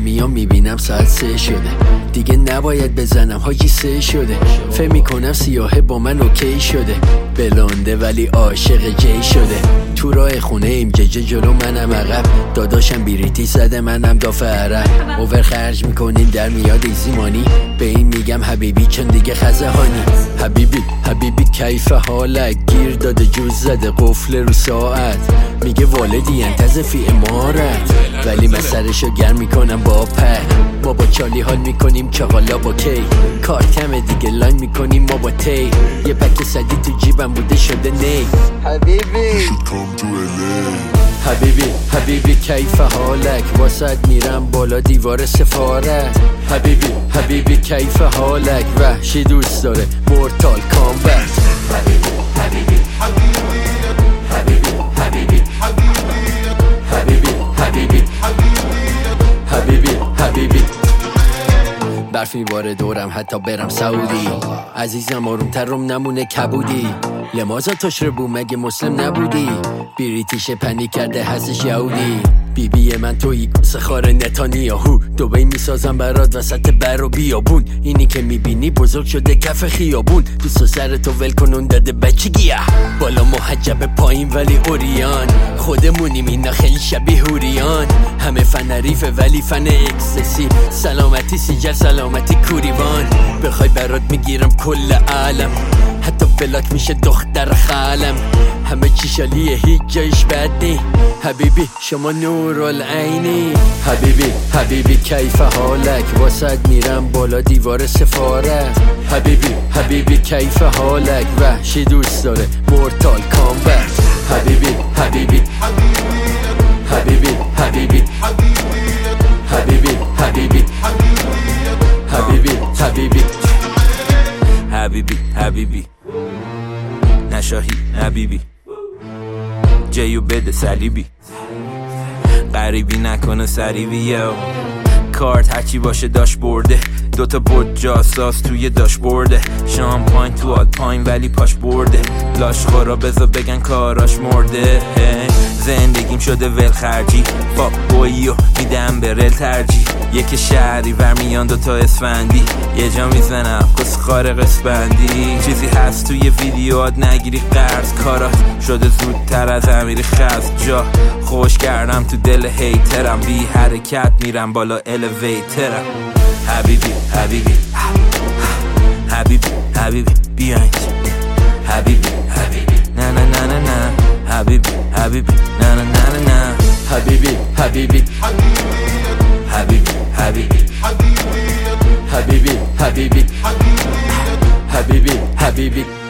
میام میبینم ساعت 3 شده، دیگه نباید بزنم حاجی 3 شده. فکر میکنم سیاهه با من اوکی شده، بلونده ولی عاشق جی شده. تو راه خونه ایم ججه جلو منم عقب، داداشم بیریتی زده منم دافع عرب. اوور خرج میکنیم در میاد ایزیمانی، به این میگم حبیبی چون دیگه خزهانی. حبیبی کیف حالک، گیر داده جوز زده قفل رو ساعت. میگه والدی انتظر فی امارت، ولی من سرشو گرم میکنم با پک. ما با چالی حال میکنیم که حالا با کی، کار کمه دیگه لاین میکنیم ما با تی. یه پک صدی تو جیبم بوده شده نی. حبیبی کیف حالک، واسد میرم بالا دیوار سفارت. حبیبی کیف حالک، وحشی دوست داره مورتال کامبت. حبیبی برف میباره دورم حتی برم سعودی. عزیزم آرومترم نمونه کبودی، لمازا تشره بو مگه مسلم نبودی. بیریتیش پنی کرده هستش یهودی. بیبی من توی سخار نتانیاهو، دوبی میسازم برات وسط بر و بیابون. اینی که میبینی بزرگ شده کف خیابون، دوست و سر تو ول کنون داده بچگیه. بالا محجب پایین ولی اوریان، خودمونیم اینا خیلی شبیه هوریان. همه فن حریفه ولی فن اکسسی، سلامتی سیجر سلامتی کوریوان. بخوای برات میگیرم کل عالم، حتی بلاک میشه دختر خالم. همه چی شالیه هیچ جایش بد نی، حبیبی شما نورالعینی. حبیبی کیف حالک، واسد میرم بالا دیوار سفارت. حبیبی کیف حالک، وحشی دوست داره مورتال کامبت. حبیبی نشاهی حبیبی جیو بده سلیبی، غریبی نکنه سریبی. یو کارت هرچی باشه داش برده، دوتا بود جاساس توی داش برده. شامپاین تو آلپاین ولی پاش برده، لاش خورا بزا بگن کاراش مرده. زندگیم شده ول خرجی، فاک بویی و میدم به رل ترجی. یک شهری ورمیان دوتا اسفندی، یه جا میزنم کس خارق اسبندی. چیزی هست توی ویدیوات نگیری قرض، کارات شده زودتر از امیری خز. جا خوش کردم تو دل هیترم، بی حرکت میرم بالا الیویترم. حبیبی بیاین حبیبی نه نه نه نه نه. حبیبی نه نه نه نه. حبیبی